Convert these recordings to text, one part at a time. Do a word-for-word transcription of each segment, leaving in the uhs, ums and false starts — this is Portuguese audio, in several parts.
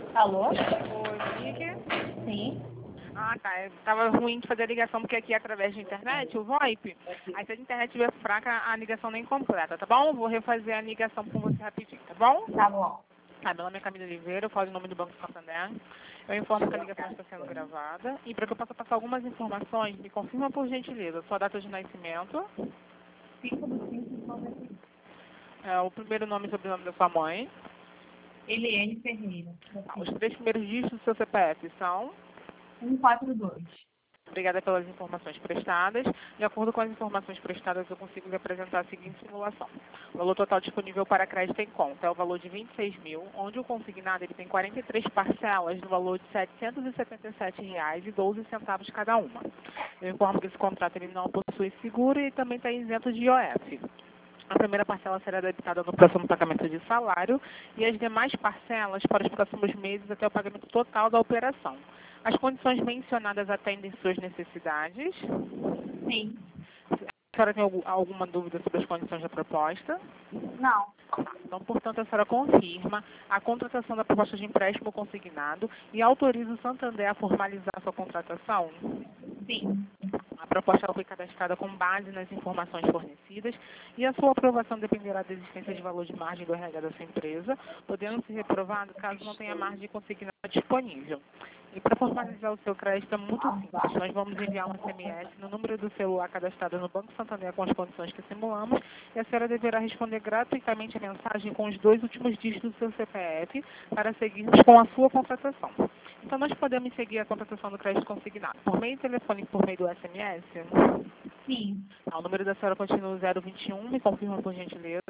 Alô? Oi, Monique? Sim. Ah, tá. Eu tava ruim de fazer a ligação porque aqui é através de internet, o VoIP. Aí se a internet estiver fraca, a ligação nem completa, tá bom? Vou refazer a ligação com você rapidinho, tá bom? Tá bom. Tá, meu nome é Camila Oliveira, eu falo em nome do Banco Santander. Eu informo que a ligação está sendo gravada. E para que eu possa passar algumas informações, me confirma por gentileza sua data de nascimento, cinco do cinco de noventa e cinco. é, o primeiro nome e sobrenome da sua mãe. Eliane Ferreira. Tá, os três primeiros dígitos do seu C P F são... cento e quarenta e dois. Obrigada pelas informações prestadas. De acordo com as informações prestadas, eu consigo lhe apresentar a seguinte simulação. O valor total disponível para crédito em conta é o valor de vinte e seis mil, onde o consignado ele tem quarenta e três parcelas no valor de setecentos e setenta e sete reais e doze centavos cada uma. Eu informo que esse contrato ele não possui seguro e também está isento de I O F. A primeira parcela será debitada no próximo pagamento de salário e as demais parcelas para os próximos meses até o pagamento total da operação. As condições mencionadas atendem suas necessidades. Sim. A senhora tem algum- alguma dúvida sobre as condições da proposta? Não. Tá. Então, portanto, a senhora confirma a contratação da proposta de empréstimo consignado e autoriza o Santander a formalizar sua contratação? Sim. A proposta foi cadastrada com base nas informações fornecidas e a sua aprovação dependerá da existência de valor de margem do R H da sua empresa, podendo ser reprovado caso não tenha margem consignada disponível. E para formalizar o seu crédito é muito simples. Nós vamos enviar um S M S no número do celular cadastrado no Banco Santander com as condições que simulamos e a senhora deverá responder gratuitamente a mensagem com os dois últimos dígitos do seu C P F para seguirmos com a sua contratação. Então, nós podemos seguir a contratação do crédito consignado por meio telefônico, por meio do S M S? Sim. Ah, o número da senhora continua o zero vinte e um, me confirma por gentileza.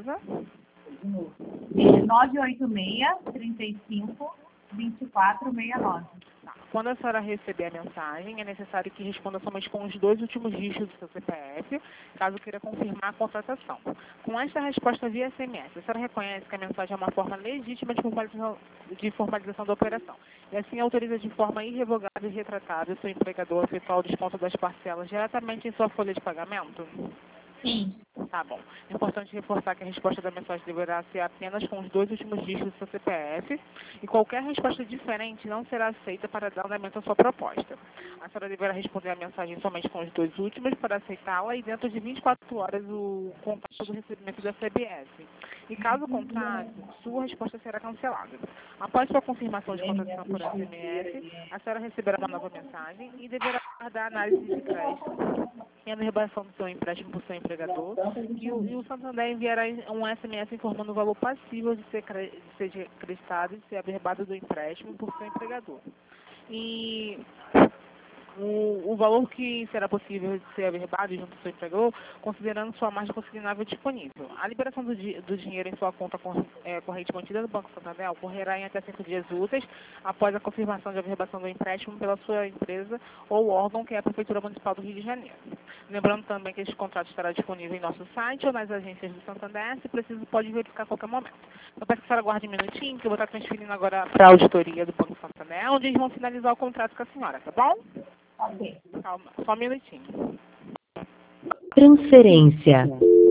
É nove oito seis, trinta e cinco, vinte e quatro, sessenta e nove. Tá. Quando a senhora receber a mensagem, é necessário que responda somente com os dois últimos dígitos do seu C P F, caso queira confirmar a contratação. Com esta resposta via S M S, a senhora reconhece que a mensagem é uma forma legítima de formalização, de formalização da operação, e assim autoriza de forma irrevogável e retratável o seu empregador a efetuar o desconto das parcelas diretamente em sua folha de pagamento? Sim. Tá bom. É importante reforçar que a resposta da mensagem deverá ser apenas com os dois últimos dígitos do seu C P F e qualquer resposta diferente não será aceita para dar andamento à sua proposta. A senhora deverá responder a mensagem somente com os dois últimos para aceitá-la e dentro de vinte e quatro horas o contato do recebimento da C B S. E caso contrário, sua resposta será cancelada. Após sua confirmação de contratação por S M S, a senhora receberá uma nova mensagem e deverá aguardar a análise de crédito e a averbação do seu empréstimo por seu empregador, e o, e o Santander enviará um S M S informando o valor passível de ser, cre- de ser acreditado e ser averbado do empréstimo por seu empregador. E o, o valor que será possível de ser averbado junto ao seu empregador, considerando sua margem consignável disponível. A liberação do, di- do dinheiro em sua conta cor- é, corrente mantida no Banco Santander ocorrerá em até cinco dias úteis após a confirmação de averbação do empréstimo pela sua empresa ou órgão, que é a Prefeitura Municipal do Rio de Janeiro. Lembrando também que este contrato estará disponível em nosso site ou nas agências do Santander, se preciso pode verificar a qualquer momento. Eu peço que a senhora aguarde um minutinho, que eu vou estar transferindo agora para a auditoria do Banco Santander, onde eles vão finalizar o contrato com a senhora, tá bom? Ok. Calma, só um minutinho. Transferência.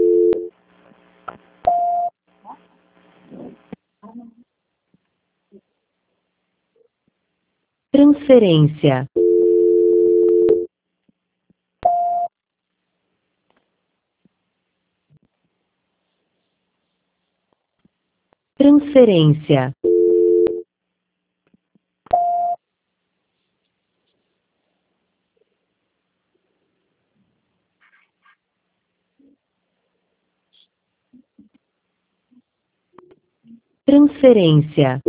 Transferência. Transferência. Transferência.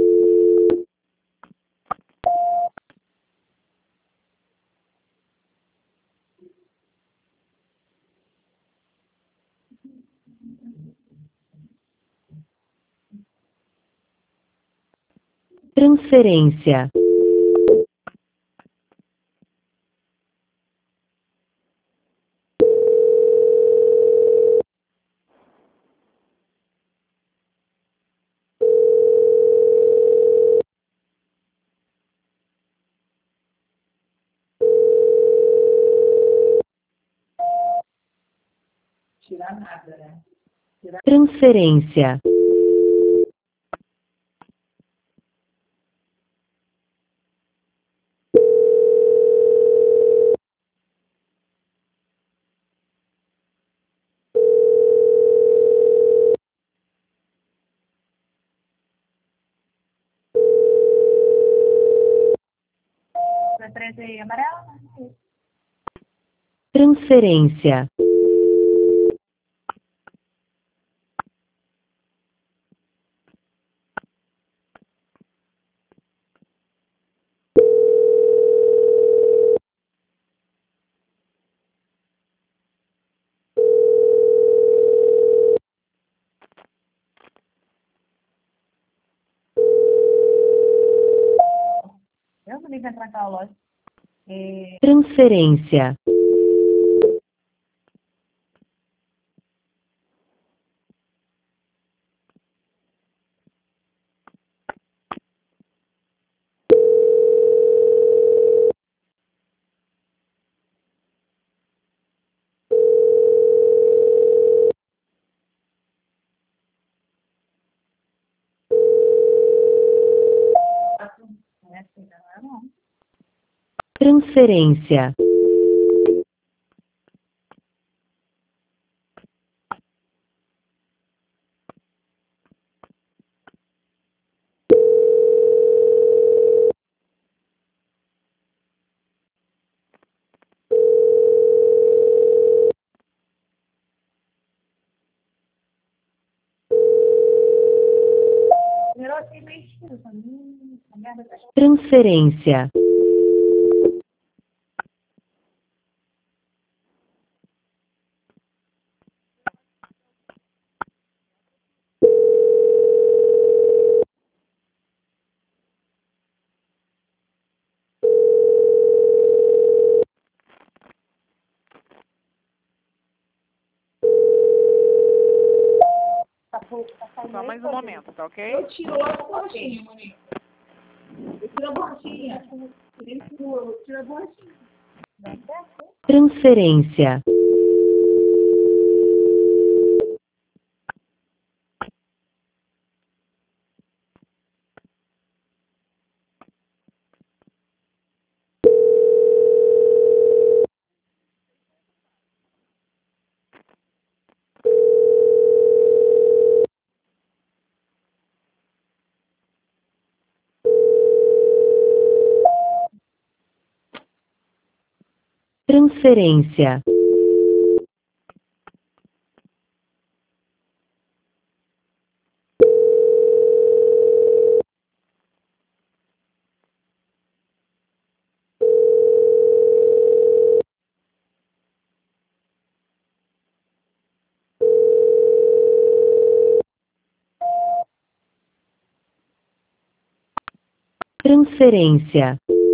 Transferência. Tirar nada, né? Transferência. Foi preta e amarela? Né? Transferência. Eu não ligo entrar naquela loja. É, Transferência. não é assim, não é não. Transferência. Virou assim meio estilo. Hum, a merda tá Transferência. tá pouco, tá saindo Só aí, mais um pode ir. momento, tá ok? Eu tiro logo a borrachinha, Monique. Eu tiro a borrachinha. Eu tiro a borrachinha. Dá certo? Transferência. Transferência. Transferência.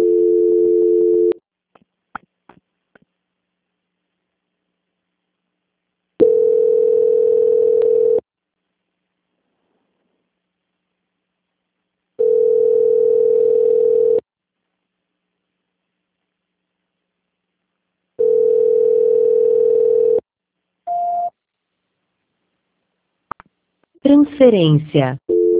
Transferência.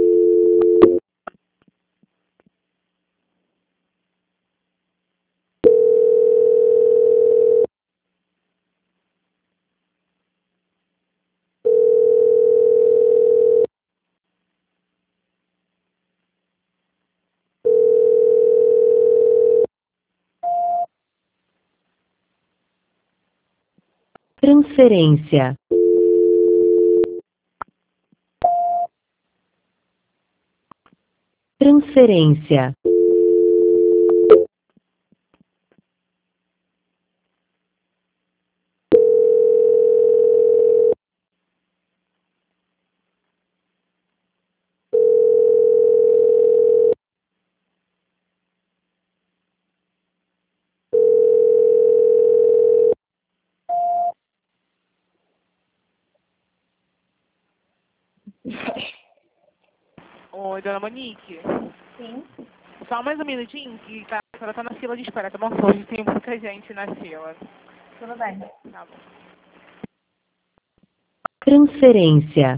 Transferência. Transferência. Oi, dona Monique. Sim. Só mais um minutinho que tá, a senhora tá na fila de espera, tá bom? Hoje tem muita gente na fila. Tudo bem. Tá bom. Transferência.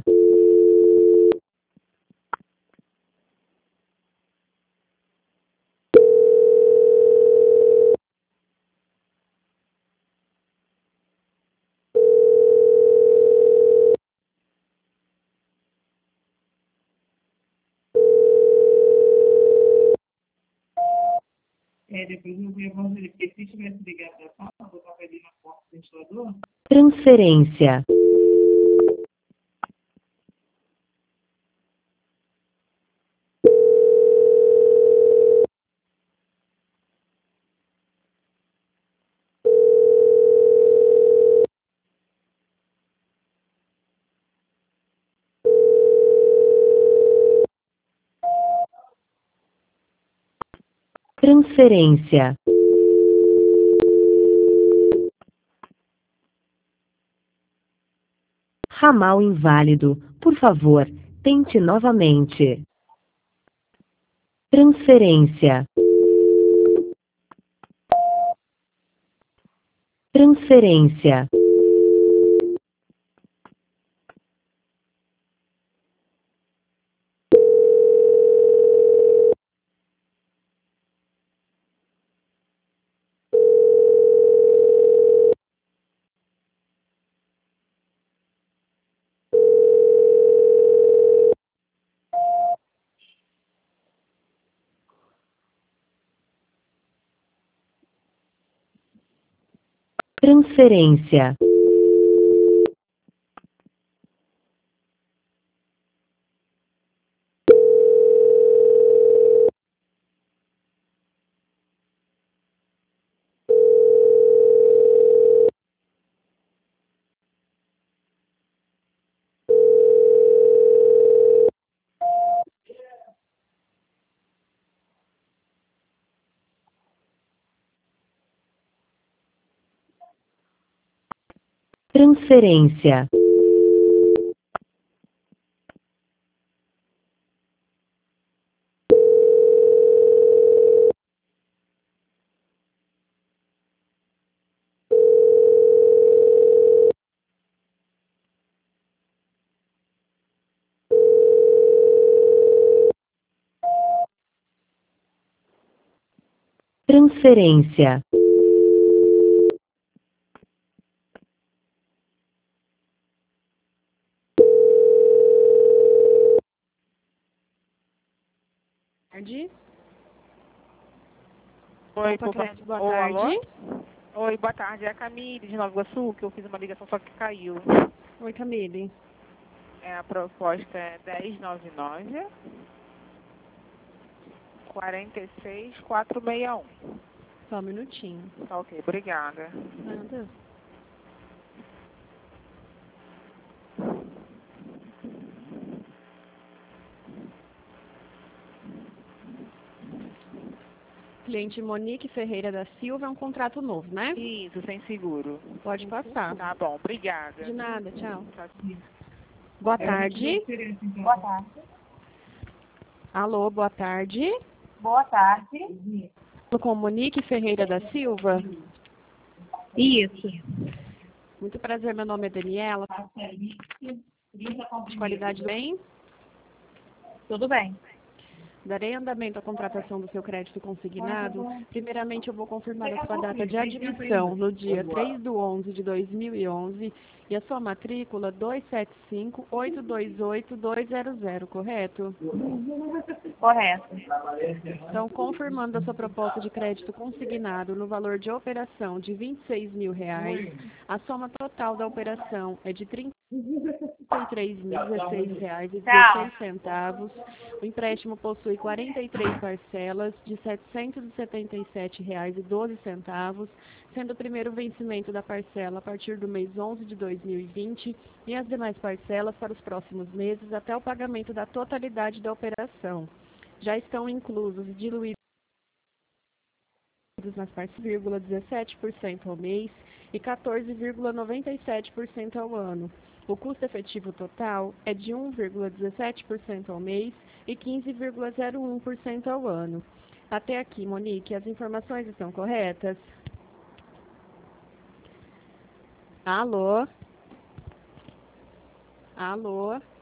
É, depois eu vi a voz dele, porque se tivesse ligado da sala, eu botava ali na porta do ventilador. Transferência. Transferência. Ramal inválido. Por favor, tente novamente. Transferência. Transferência. Transferência. Transferência. Transferência. Tarde. Oi, Opa, por fa- Crédito, boa Ô, tarde. alô? Oi, boa tarde. É a Camille de Nova Iguaçu, que eu fiz uma ligação só que caiu. Oi, Camille. É, a proposta é dez noventa e nove, quarenta e seis, quatrocentos e sessenta e um. Só um minutinho. Tá ok, obrigada. Nada. Cliente Monique Ferreira da Silva, é um contrato novo, né? Isso, sem seguro. Pode passar. Tá bom, obrigada. De nada, tchau. Tchau. Boa É, tarde. diferença, então. Boa tarde. Alô, boa tarde. Boa tarde. Tô com Monique Ferreira da Silva. Isso. Muito prazer, meu nome é Daniela. De qualidade bem. Tudo bem. Darei andamento à contratação do seu crédito consignado. Primeiramente, eu vou confirmar a sua data de admissão no dia três de onze de dois mil e onze e a sua matrícula dois sete cinco, oito dois oito, dois zero zero, correto? Correto. Então, confirmando a sua proposta de crédito consignado no valor de operação de vinte e seis mil reais, a soma total da operação é de trinta e três mil e dezesseis reais e dezesseis centavos. O empréstimo possui quarenta e três parcelas de setecentos e setenta e sete reais e doze centavos, sendo o primeiro vencimento da parcela a partir do mês onze de dois mil e vinte e as demais parcelas para os próximos meses até o pagamento da totalidade da operação. Já estão inclusos e diluídos nas partes, dezessete por cento ao mês e quatorze vírgula noventa e sete por cento ao ano. O custo efetivo total é de um vírgula dezessete por cento ao mês e quinze vírgula zero um por cento ao ano. Até aqui, Monique, as informações estão corretas? Alô? Alô?